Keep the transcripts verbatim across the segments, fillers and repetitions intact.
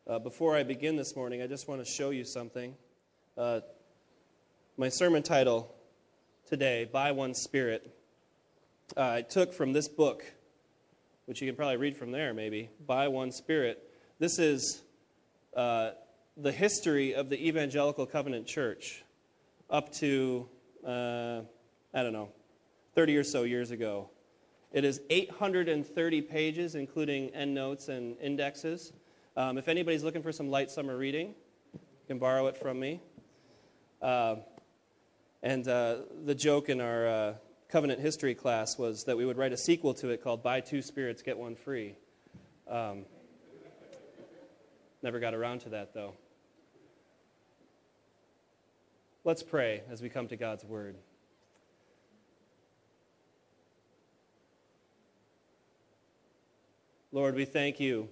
Uh, before I begin this morning, I just want to show you something. Uh, my sermon title today, By One Spirit, uh, I took from this book, which you can probably read from there maybe, By One Spirit. This is uh, the history of the Evangelical Covenant Church up to, uh, I don't know, thirty or so years ago. It is eight hundred thirty pages, including endnotes and indexes. Um, if anybody's looking for some light summer reading, you can borrow it from me. Uh, and uh, the joke in our uh, covenant history class was that we would write a sequel to it called Buy Two Spirits, Get One Free. Um, never got around to that, though. Let's pray as we come to God's Word. Lord, we thank you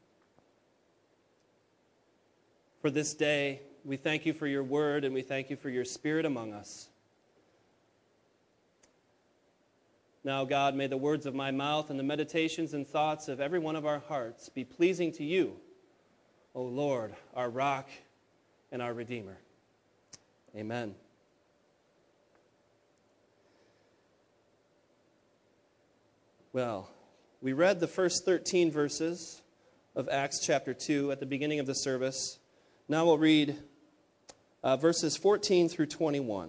for this day. We thank you for your word, and we thank you for your Spirit among us. Now, God, may the words of my mouth and the meditations and thoughts of every one of our hearts be pleasing to you, O Lord, our rock and our Redeemer. Amen. Well, we read the first thirteen verses of Acts chapter two at the beginning of the service. Now we'll read uh, verses fourteen through twenty-one.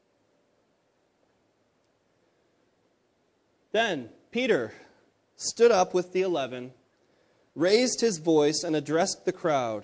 Then Peter stood up with the eleven, raised his voice, and addressed the crowd.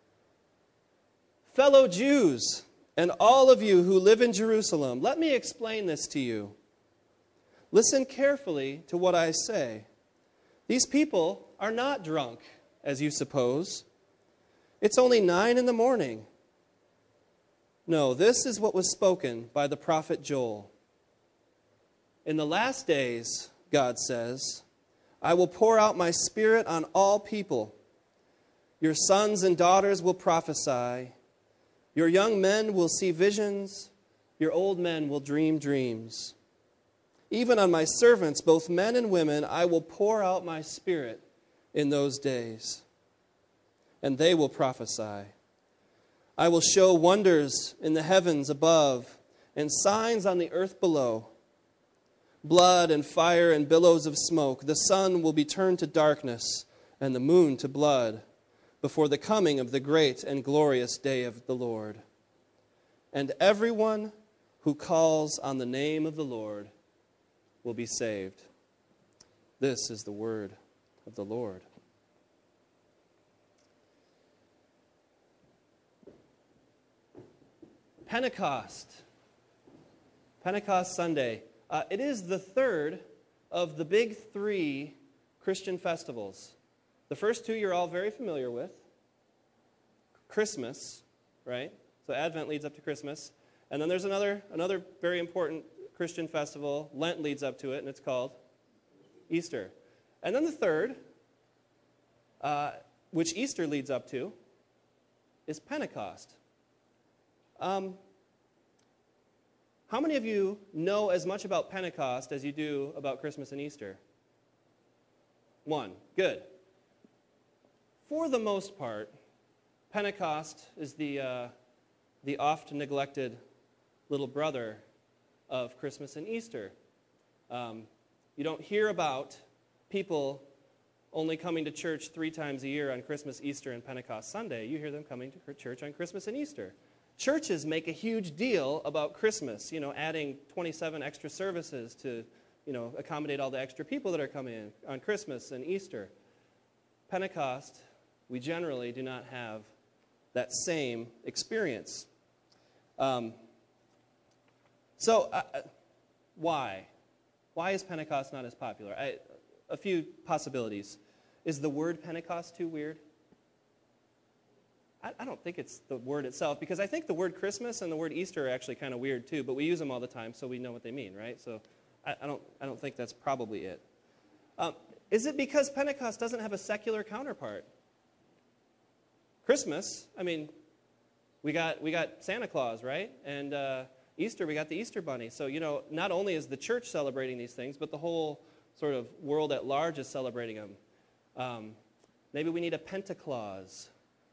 Fellow Jews, and all of you who live in Jerusalem, let me explain this to you. Listen carefully to what I say. These people are not drunk, as you suppose. It's only nine in the morning. No, this is what was spoken by the prophet Joel. In the last days, God says, I will pour out my Spirit on all people. Your sons and daughters will prophesy. Your young men will see visions. Your old men will dream dreams. Even on my servants, both men and women, I will pour out my Spirit in those days, and they will prophesy. I will show wonders in the heavens above and signs on the earth below. Blood and fire and billows of smoke. The sun will be turned to darkness and the moon to blood before the coming of the great and glorious day of the Lord. And everyone who calls on the name of the Lord will be saved. This is the word of the Lord. Pentecost. Pentecost Sunday. Uh, it is the third of the big three Christian festivals. The first two you're all very familiar with. Christmas, right? So Advent leads up to Christmas. And then there's another another very important Christian festival. Lent leads up to it, and it's called Easter. And then the third, uh, which Easter leads up to, is Pentecost. Um, how many of you know as much about Pentecost as you do about Christmas and Easter? One. Good. For the most part, Pentecost is the uh, the oft-neglected little brother of Christmas and Easter. Um, you don't hear about people only coming to church three times a year on Christmas, Easter, and Pentecost Sunday. You hear them coming to church on Christmas and Easter. Churches make a huge deal about Christmas, you know, adding twenty-seven extra services to, you know, accommodate all the extra people that are coming in on Christmas and Easter. Pentecost, we generally do not have that same experience. Um, so, uh, why? Why is Pentecost not as popular? I, a few possibilities. Is the word Pentecost too weird? I, I don't think it's the word itself, because I think the word Christmas and the word Easter are actually kind of weird too, but we use them all the time, so we know what they mean, right? So, I, I don't, I don't think that's probably it. Um, is it because Pentecost doesn't have a secular counterpart? Christmas, I mean, we got we got Santa Claus, right? And uh, Easter, we got the Easter Bunny. So, you know, not only is the church celebrating these things, but the whole sort of world at large is celebrating them. Um, maybe we need a Pentaclaus,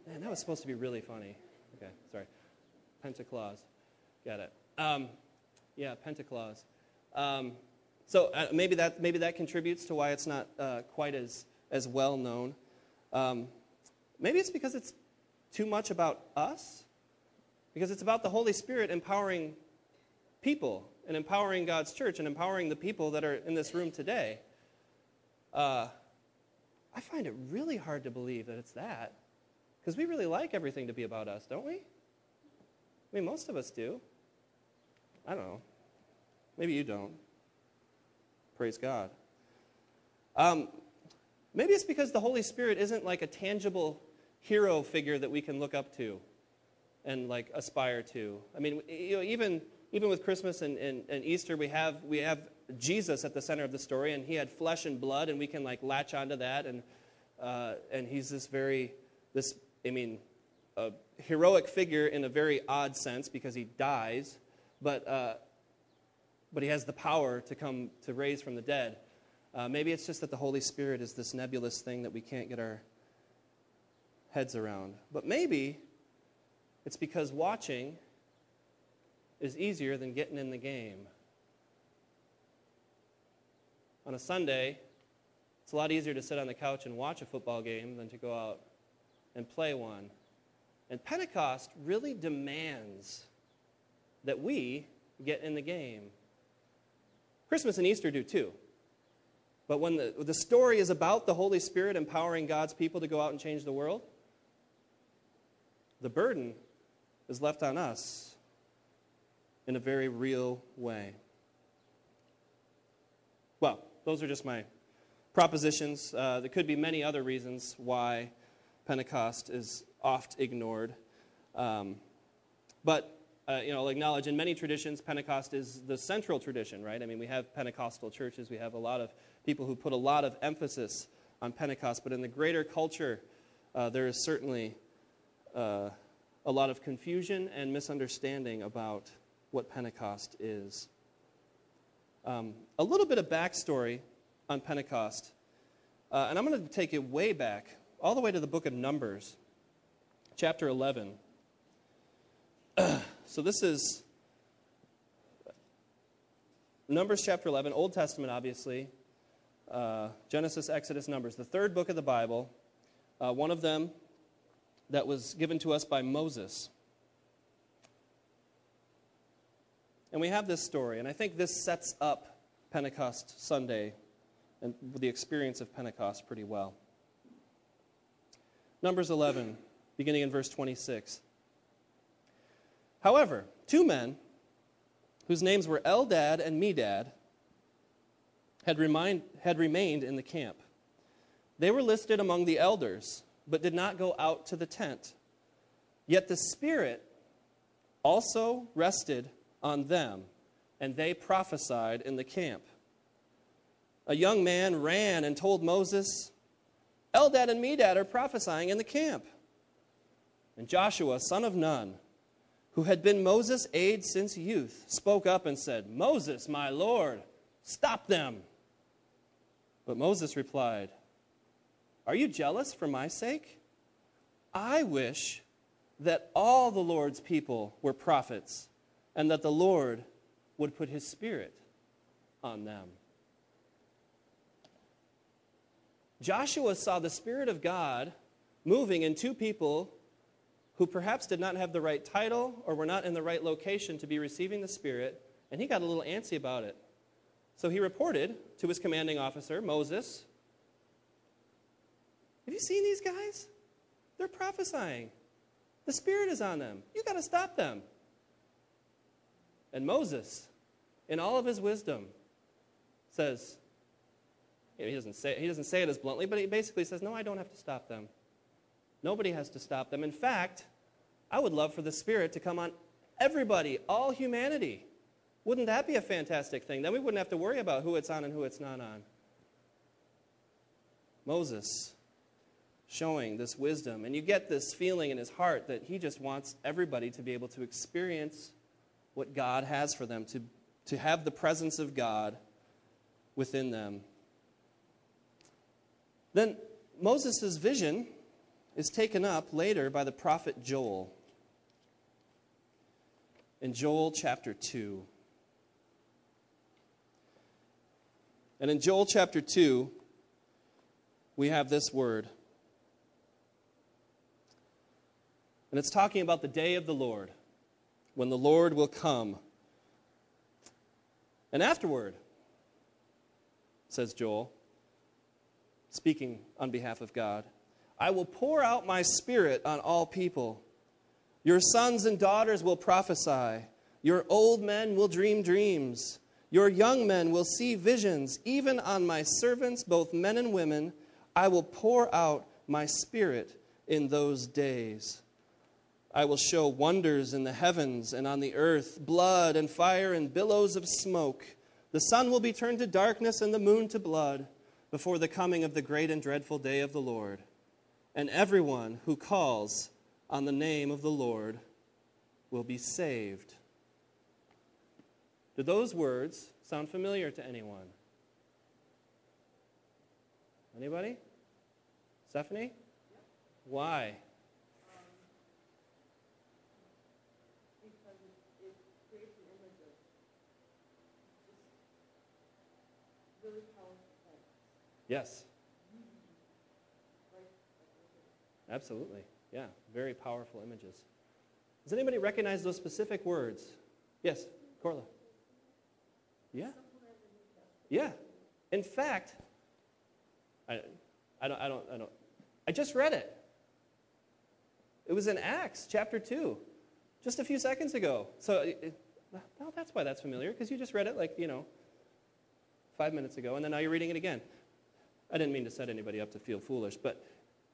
Man, that was supposed to be really funny. Okay, sorry. Pentaclaus. Got it. Um, yeah, Pentaclaus. Um, so uh, maybe that maybe that contributes to why it's not uh, quite as, as well known. Um, maybe it's because it's too much about us. Because it's about the Holy Spirit empowering people and empowering God's church and empowering the people that are in this room today. Uh, I find it really hard to believe that it's that. Because we really like everything to be about us, don't we? I mean, most of us do. I don't know. Maybe you don't. Praise God. Um, maybe it's because the Holy Spirit isn't like a tangible hero figure that we can look up to and like aspire to. I mean, you know, even even with Christmas and, and, and Easter, we have we have Jesus at the center of the story, and he had flesh and blood, and we can like latch onto that, and uh, and he's this very this I mean, a heroic figure in a very odd sense because he dies, but uh, but he has the power to come to raise from the dead. Uh, maybe it's just that the Holy Spirit is this nebulous thing that we can't get our heads around. But maybe it's because watching is easier than getting in the game. On a Sunday, it's a lot easier to sit on the couch and watch a football game than to go out and play one. And Pentecost really demands that we get in the game. Christmas and Easter do too. But when the, the story is about the Holy Spirit empowering God's people to go out and change the world, the burden is left on us in a very real way. Well, those are just my propositions. Uh, there could be many other reasons why Pentecost is oft ignored. Um, but, uh, you know, I'll acknowledge in many traditions, Pentecost is the central tradition, right? I mean, we have Pentecostal churches. We have a lot of people who put a lot of emphasis on Pentecost. But in the greater culture, uh, there is certainly uh, a lot of confusion and misunderstanding about what Pentecost is. Um, a little bit of backstory on Pentecost. Uh, and I'm going to take it way back, all the way to the book of Numbers, chapter eleven. So this is Numbers chapter eleven, Old Testament, obviously. Uh, Genesis, Exodus, Numbers, the third book of the Bible. Uh, one of them that was given to us by Moses. And we have this story, and I think this sets up Pentecost Sunday and the experience of Pentecost pretty well. Numbers eleven, beginning in verse twenty-six. However, two men, whose names were Eldad and Medad, had, remind, had remained in the camp. They were listed among the elders, but did not go out to the tent. Yet the Spirit also rested on them, and they prophesied in the camp. A young man ran and told Moses, Eldad and Medad are prophesying in the camp. And Joshua, son of Nun, who had been Moses' aide since youth, spoke up and said, Moses, my Lord, stop them. But Moses replied, Are you jealous for my sake? I wish that all the Lord's people were prophets, and that the Lord would put his Spirit on them. Joshua saw the Spirit of God moving in two people who perhaps did not have the right title or were not in the right location to be receiving the Spirit, and he got a little antsy about it. So he reported to his commanding officer, Moses, have you seen these guys? They're prophesying. The Spirit is on them. You got to stop them. And Moses, in all of his wisdom, says, you know, he doesn't say he doesn't say it as bluntly, but he basically says, no, I don't have to stop them. Nobody has to stop them. In fact, I would love for the Spirit to come on everybody, all humanity. Wouldn't that be a fantastic thing? Then we wouldn't have to worry about who it's on and who it's not on. Moses showing this wisdom. And you get this feeling in his heart that he just wants everybody to be able to experience what God has for them, to, to have the presence of God within them. Then Moses' vision is taken up later by the prophet Joel in Joel chapter two. And in Joel chapter two, we have this word. And it's talking about the day of the Lord, when the Lord will come. And afterward, says Joel, speaking on behalf of God, I will pour out my Spirit on all people. Your sons and daughters will prophesy. Your old men will dream dreams. Your young men will see visions. Even on my servants, both men and women, I will pour out my Spirit in those days. I will show wonders in the heavens and on the earth, blood and fire and billows of smoke. The sun will be turned to darkness and the moon to blood before the coming of the great and dreadful day of the Lord. And everyone who calls on the name of the Lord will be saved. Do those words sound familiar to anyone? Anybody? Stephanie? Why? Yes. Absolutely. Yeah. Very powerful images. Does anybody recognize those specific words? Yes, Corla. Yeah. Yeah. In fact, I, I don't, I don't, I don't, I just read it. It was in Acts chapter two, just a few seconds ago. So, it, well, that's why that's familiar, because you just read it like, you know, five minutes ago, and then now you're reading it again. I didn't mean to set anybody up to feel foolish, but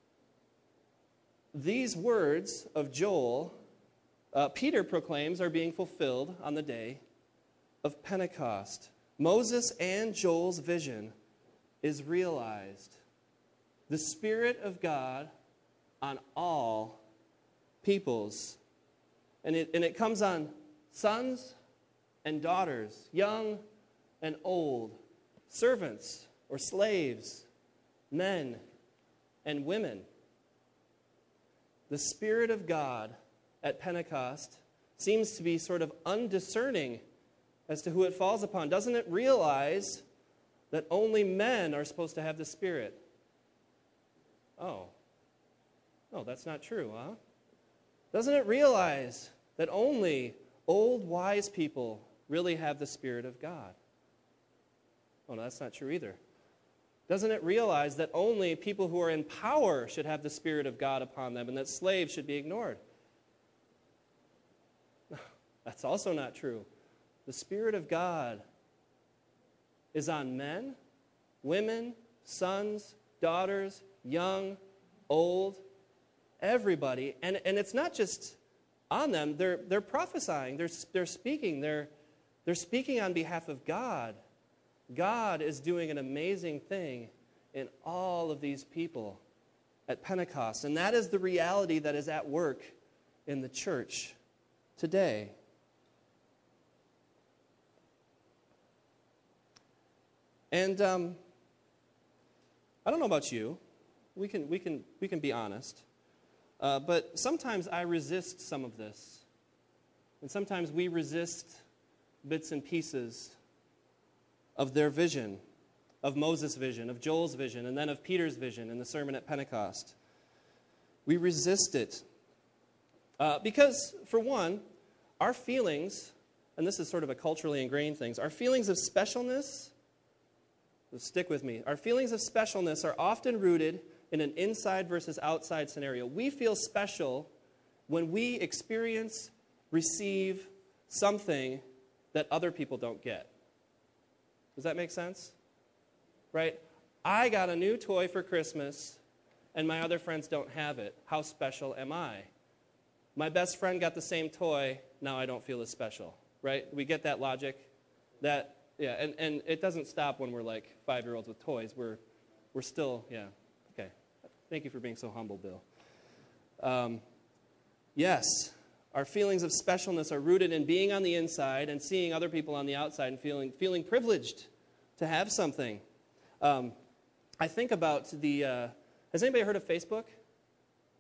these words of Joel, uh, Peter proclaims, are being fulfilled on the day of Pentecost. Moses and Joel's vision is realized. The Spirit of God on all peoples. And it, and it comes on sons and daughters, young and old, servants or slaves, men and women. The Spirit of God at Pentecost seems to be sort of undiscerning as to who it falls upon. Doesn't it realize that only men are supposed to have the Spirit? Oh. No, that's not true, huh? Doesn't it realize that only old, wise people really have the Spirit of God? Oh, no, that's not true either. Doesn't it realize that only people who are in power should have the Spirit of God upon them and that slaves should be ignored? That's also not true. The Spirit of God is on men, women, sons, daughters, young, old, everybody. And, and it's not just on them. They're, they're prophesying. They're, they're speaking. They're, they're speaking on behalf of God. God is doing an amazing thing in all of these people at Pentecost. And that is the reality that is at work in the church today. And um, I don't know about you. We can, we can, we can be honest. Uh, but sometimes I resist some of this. And sometimes we resist bits and pieces of their vision, of Moses' vision, of Joel's vision, and then of Peter's vision in the sermon at Pentecost. We resist it. Uh, because, for one, our feelings, and this is sort of a culturally ingrained thing, our feelings of specialness, so stick with me, our feelings of specialness are often rooted in an inside versus outside scenario. We feel special when we experience, receive something that other people don't get. Does that make sense? Right? I got a new toy for Christmas, and my other friends don't have it. How special am I? My best friend got the same toy, now I don't feel as special. Right? We get that logic? That, yeah, and, and it doesn't stop when we're like five-year-olds with toys. We're, we're still, yeah, okay. Thank you for being so humble, Bill. Um, yes. Our feelings of specialness are rooted in being on the inside and seeing other people on the outside and feeling feeling privileged to have something. Um, I think about the, uh, has anybody heard of Facebook?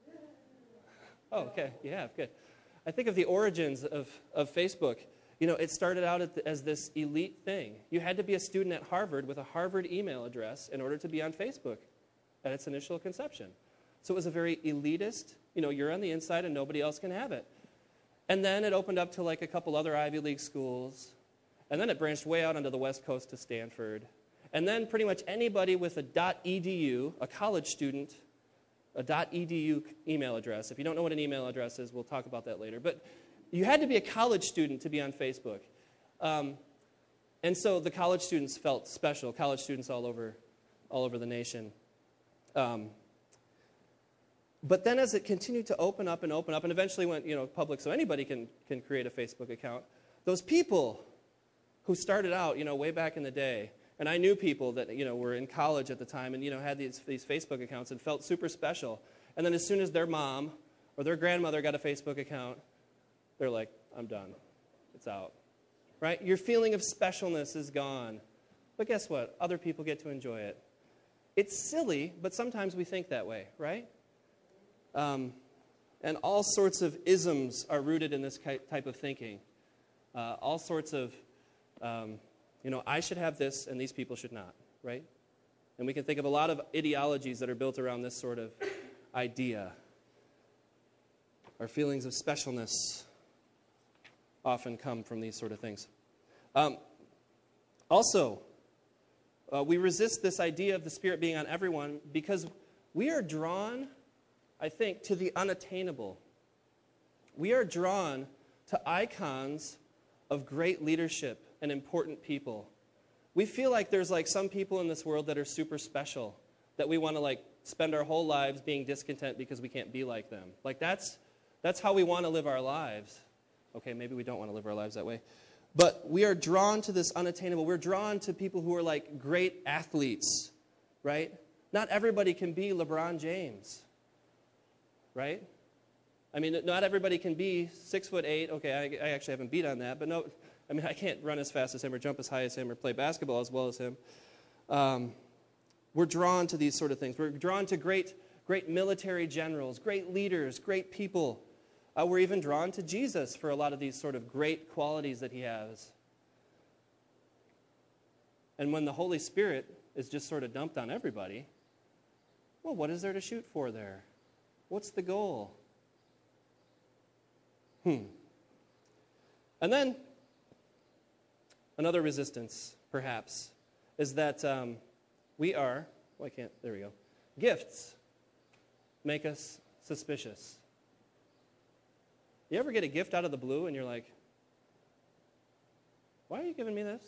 Oh, okay. Yeah, good. I think of the origins of, of Facebook. You know, it started out at the, as this elite thing. You had to be a student at Harvard with a Harvard email address in order to be on Facebook at its initial conception. So it was a very elitist, you know, you're on the inside and nobody else can have it. And then it opened up to like a couple other Ivy League schools. And then it branched way out onto the West Coast to Stanford. And then pretty much anybody with a .edu, a college student, a .edu email address. If you don't know what an email address is, we'll talk about that later. But you had to be a college student to be on Facebook. Um, and so the college students felt special, college students all over, all over the nation. Um, but then as it continued to open up and open up, and eventually went you know, public so anybody can, can create a Facebook account, those people who started out you know, way back in the day, and I knew people that you know, were in college at the time and you know, had these, these Facebook accounts and felt super special. And then as soon as their mom or their grandmother got a Facebook account, they're like, I'm done. It's out. Right? Your feeling of specialness is gone. But guess what? Other people get to enjoy it. It's silly, but sometimes we think that way, right? Um, and all sorts of isms are rooted in this type of thinking. Uh, all sorts of, um, you know, I should have this and these people should not, right? And we can think of a lot of ideologies that are built around this sort of idea. Our feelings of specialness often come from these sort of things. Um, also, uh, we resist this idea of the Spirit being on everyone because we are drawn, I think, to the unattainable. We are drawn to icons of great leadership and important people. We feel like there's like some people in this world that are super special, that we want to like spend our whole lives being discontent because we can't be like them. Like that's that's how we want to live our lives. Okay, maybe we don't want to live our lives that way. But we are drawn to this unattainable. We're drawn to people who are like great athletes, right? Not everybody can be LeBron James, right? I mean, not everybody can be six foot eight. Okay, I, I actually haven't beat on that, but no, I mean, I can't run as fast as him or jump as high as him or play basketball as well as him. Um, we're drawn to these sort of things. We're drawn to great, great military generals, great leaders, great people. Uh, we're even drawn to Jesus for a lot of these sort of great qualities that he has. And when the Holy Spirit is just sort of dumped on everybody, well, what is there to shoot for there? What's the goal? Hmm. And then, another resistance, perhaps, is that um, we are, well, I can't, there we go, gifts make us suspicious. You ever get a gift out of the blue and you're like, why are you giving me this?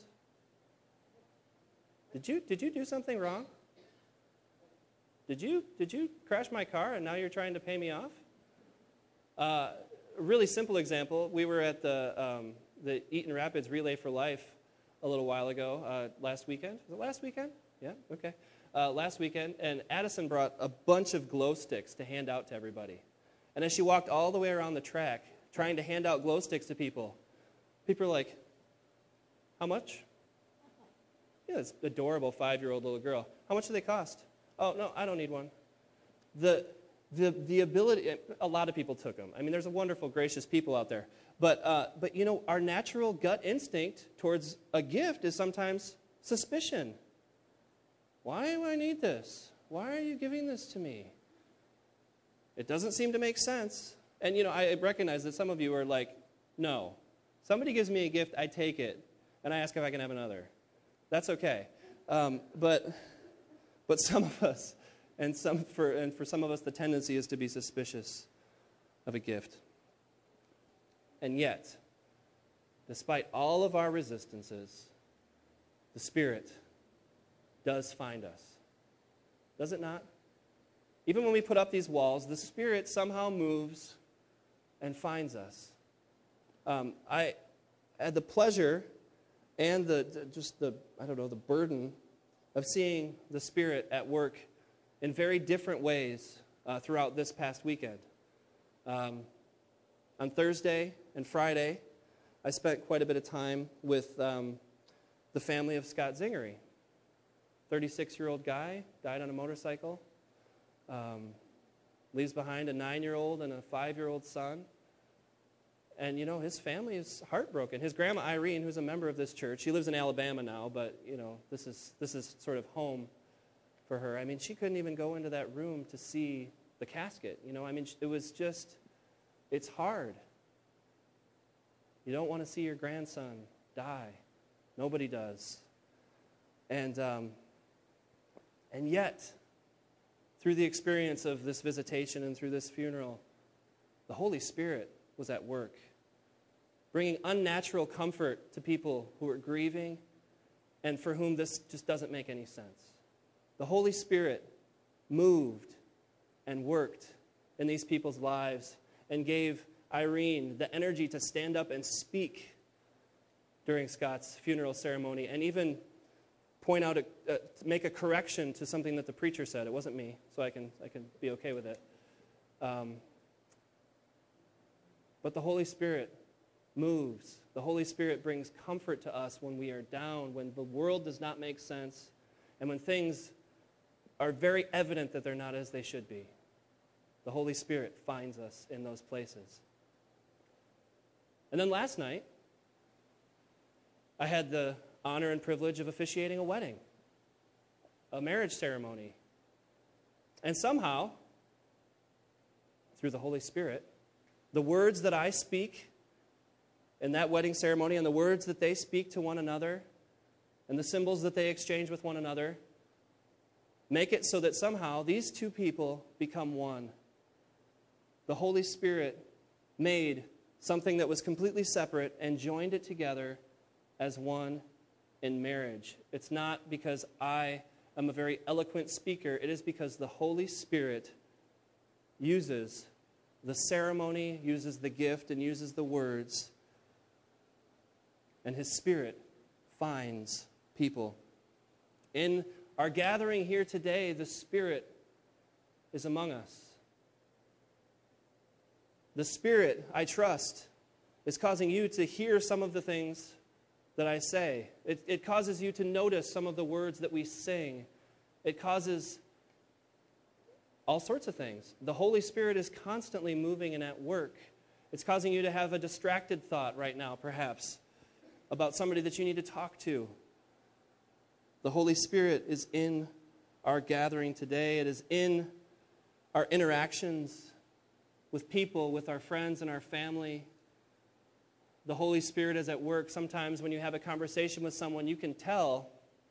Did you, did you do something wrong? Did you, did you crash my car and now you're trying to pay me off? Uh, a really simple example, we were at the, um, the Eaton Rapids Relay for Life a little while ago, uh, last weekend. Was it last weekend? Yeah, okay. Uh, last weekend, and Addison brought a bunch of glow sticks to hand out to everybody. And as she walked all the way around the track, trying to hand out glow sticks to people, people are like, how much? Yeah, this adorable five-year-old little girl. How much do they cost? Oh, no, I don't need one. The, the, the ability, a lot of people took them. I mean, there's a wonderful, gracious people out there. But, uh, but, you know, our natural gut instinct towards a gift is sometimes suspicion. Why do I need this? Why are you giving this to me? It doesn't seem to make sense. And, you know, I recognize that some of you are like, no. Somebody gives me a gift, I take it, and I ask if I can have another. That's okay. Um, but but some of us, and some for and for some of us, the tendency is to be suspicious of a gift. And yet, despite all of our resistances, the Spirit does find us. Does it not? Even when we put up these walls, the Spirit somehow moves and finds us. Um, I had the pleasure and the, the just the, I don't know, the burden of seeing the Spirit at work in very different ways uh, throughout this past weekend. Um, on Thursday and Friday, I spent quite a bit of time with um, the family of Scott Zingery. thirty-six-year-old guy, died on a motorcycle. Um, leaves behind a nine-year-old and a five-year-old son. And, you know, his family is heartbroken. His grandma, Irene, who's a member of this church, she lives in Alabama now, but, you know, this is this is sort of home for her. I mean, she couldn't even go into that room to see the casket. You know, I mean, it was just, it's hard. You don't want to see your grandson die. Nobody does. And, um, and yet, through the experience of this visitation and through this funeral, the Holy Spirit was at work, bringing unnatural comfort to people who are grieving and for whom this just doesn't make any sense. The Holy Spirit moved and worked in these people's lives and gave Irene the energy to stand up and speak during Scott's funeral ceremony and even point out, a, uh, make a correction to something that the preacher said. It wasn't me, so I can I can be okay with it. Um, but the Holy Spirit moves. The Holy Spirit brings comfort to us when we are down, when the world does not make sense, and when things are very evident that they're not as they should be. The Holy Spirit finds us in those places. And then last night, I had the honor and privilege of officiating a wedding, a marriage ceremony. And somehow, through the Holy Spirit, the words that I speak in that wedding ceremony and the words that they speak to one another and the symbols that they exchange with one another make it so that somehow these two people become one. The Holy Spirit made something that was completely separate and joined it together as one in marriage. It's not because I am a very eloquent speaker. It is because the Holy Spirit uses the ceremony, uses the gift, and uses the words. And His Spirit finds people. In our gathering here today, the Spirit is among us. The Spirit, I trust, is causing you to hear some of the things that I say. It, it causes you to notice some of the words that we sing. It causes all sorts of things. The Holy Spirit is constantly moving and at work. It's causing you to have a distracted thought right now, perhaps, about somebody that you need to talk to. The Holy Spirit is in our gathering today. It is in our interactions with people, with our friends and our family. The Holy Spirit is at work. Sometimes when you have a conversation with someone, you can tell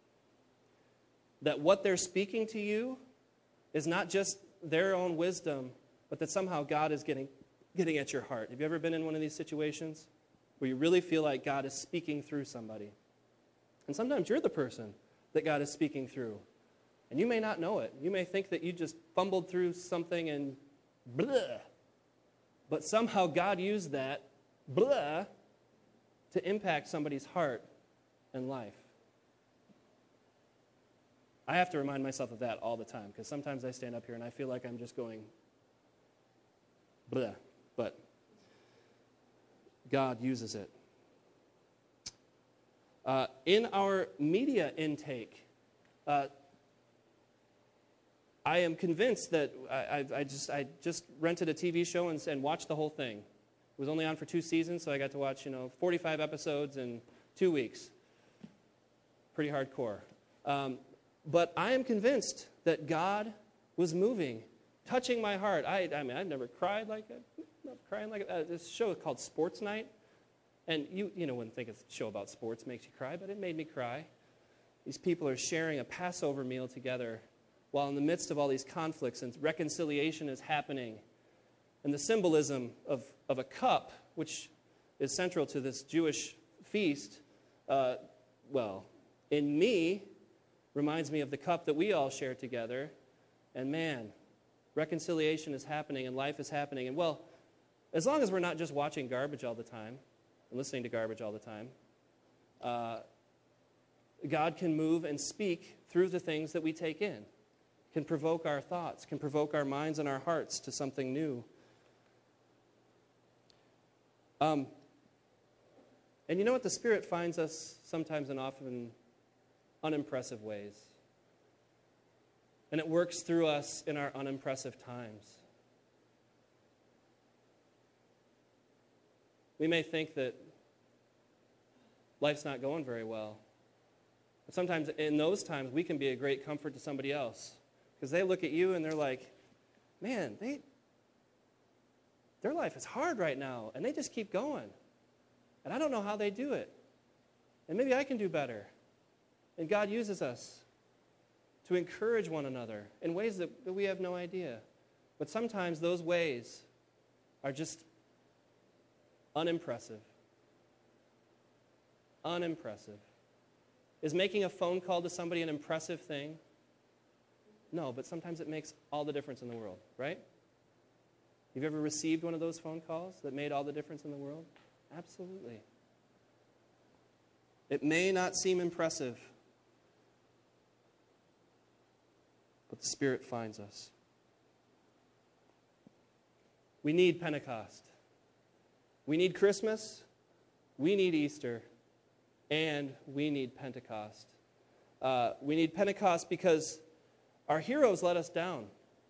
that what they're speaking to you is not just their own wisdom, but that somehow God is getting, getting at your heart. Have you ever been in one of these situations where you really feel like God is speaking through somebody? And sometimes you're the person that God is speaking through, and you may not know it. You may think that you just fumbled through something and blah, but somehow God used that blah to impact somebody's heart and life. I have to remind myself of that all the time, because sometimes I stand up here and I feel like I'm just going blah, but God uses it. Uh, in our media intake, uh, I am convinced that I, I, I just I just rented a T V show and, and watched the whole thing. It was only on for two seasons, so I got to watch, you know, forty-five episodes in two weeks. Pretty hardcore. Um, But I am convinced that God was moving, touching my heart. I, I mean, I've never cried like that. Not crying like that. This show is called Sports Night, and you, you know, wouldn't think a show about sports makes you cry, but it made me cry. These people are sharing a Passover meal together, while in the midst of all these conflicts and reconciliation is happening, and the symbolism of of a cup, which is central to this Jewish feast. Uh, well, in me. Reminds me of the cup that we all share together. And man, reconciliation is happening and life is happening. And well, as long as we're not just watching garbage all the time and listening to garbage all the time, uh, God can move and speak through the things that we take in, can provoke our thoughts, can provoke our minds and our hearts to something new. Um, and you know what? The Spirit finds us sometimes and often unimpressive ways. And it works through us in our unimpressive times. We may think that life's not going very well. But sometimes in those times, we can be a great comfort to somebody else. Because they look at you and they're like, man, they, their life is hard right now. And they just keep going. And I don't know how they do it. And maybe I can do better. And God uses us to encourage one another in ways that, that we have no idea. But sometimes those ways are just unimpressive. Unimpressive. Is making a phone call to somebody an impressive thing? No, but sometimes it makes all the difference in the world, right? Have you ever received one of those phone calls that made all the difference in the world? Absolutely. It may not seem impressive, but the Spirit finds us. We need Pentecost. We need Christmas. We need Easter. And we need Pentecost. Uh, we need Pentecost because our heroes let us down.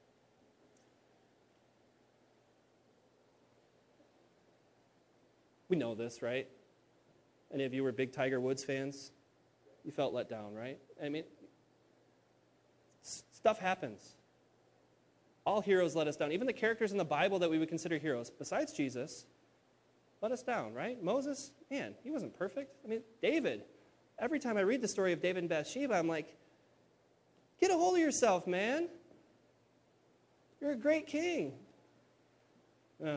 We know this, right? Any of you were big Tiger Woods fans? You felt let down, right? I mean, s- stuff happens. All heroes let us down. Even the characters in the Bible that we would consider heroes, besides Jesus, let us down, right? Moses, man, he wasn't perfect. I mean, David. Every time I read the story of David and Bathsheba, I'm like, get a hold of yourself, man. You're a great king. Uh,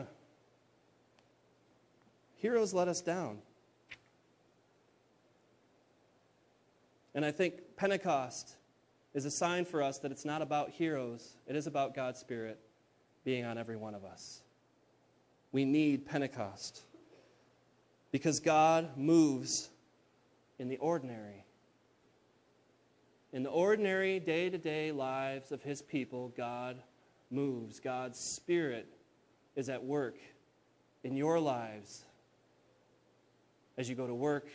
heroes let us down. And I think Pentecost is a sign for us that it's not about heroes. It is about God's Spirit being on every one of us. We need Pentecost because God moves in the ordinary. In the ordinary, day-to-day lives of His people, God moves. God's Spirit is at work in your lives as you go to work.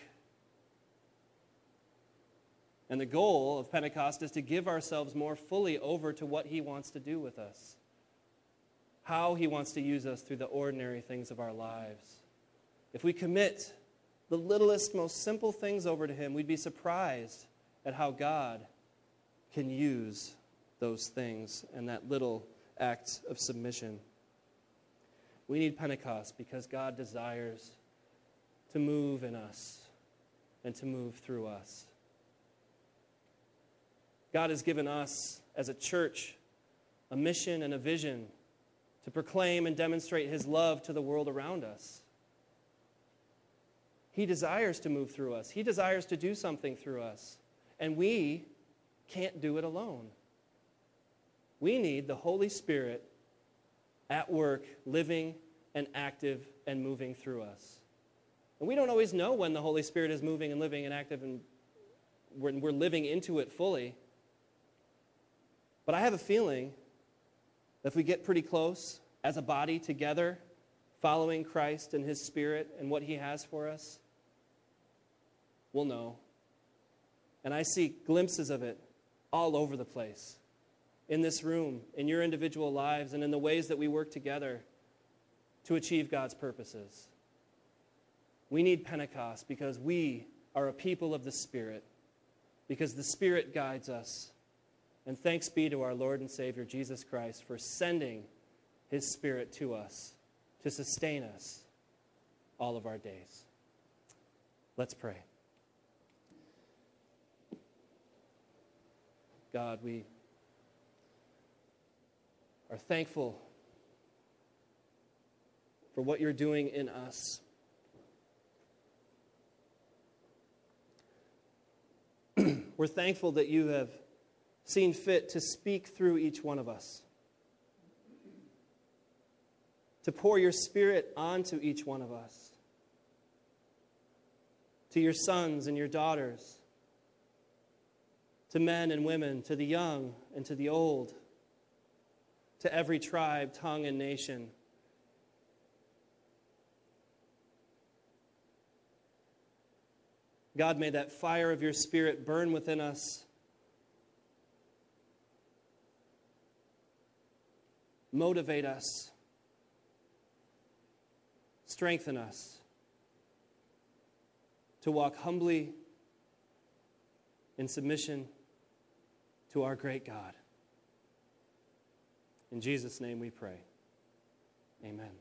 And the goal of Pentecost is to give ourselves more fully over to what He wants to do with us, how He wants to use us through the ordinary things of our lives. If we commit the littlest, most simple things over to Him, we'd be surprised at how God can use those things and that little act of submission. We need Pentecost because God desires to move in us and to move through us. God has given us, as a church, a mission and a vision to proclaim and demonstrate His love to the world around us. He desires to move through us. He desires to do something through us. And we can't do it alone. We need the Holy Spirit at work, living and active and moving through us. And we don't always know when the Holy Spirit is moving and living and active and when we're living into it fully. But I have a feeling that if we get pretty close as a body together, following Christ and His Spirit and what He has for us, we'll know. And I see glimpses of it all over the place, in this room, in your individual lives, and in the ways that we work together to achieve God's purposes. We need Pentecost because we are a people of the Spirit, because the Spirit guides us. And thanks be to our Lord and Savior, Jesus Christ, for sending His Spirit to us to sustain us all of our days. Let's pray. God, we are thankful for what You're doing in us. We're thankful that You have seen fit to speak through each one of us, to pour Your Spirit onto each one of us, to Your sons and Your daughters, to men and women, to the young and to the old, to every tribe, tongue, and nation. God, may that fire of Your Spirit burn within us, motivate us, strengthen us, to walk humbly in submission to our great God. In Jesus' name we pray. Amen.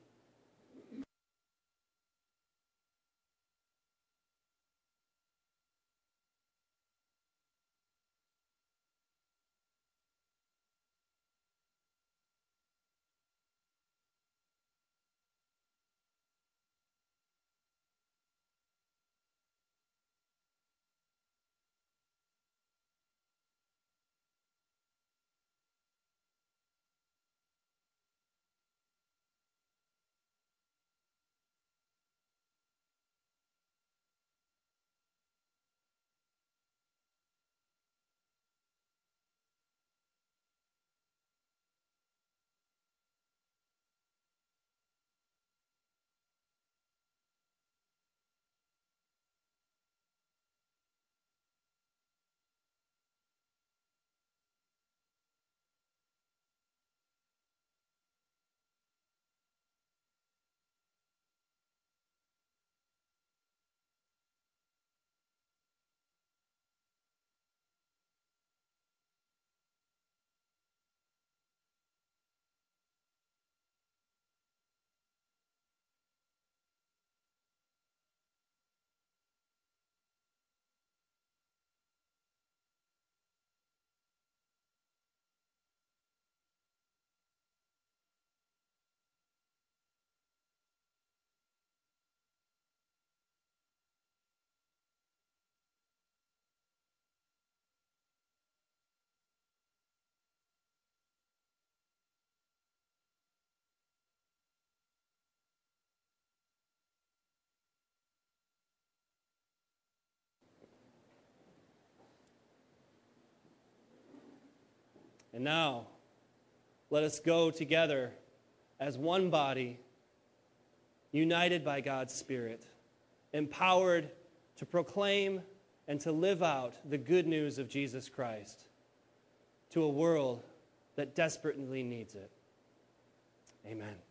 And now, let us go together as one body, united by God's Spirit, empowered to proclaim and to live out the good news of Jesus Christ to a world that desperately needs it. Amen.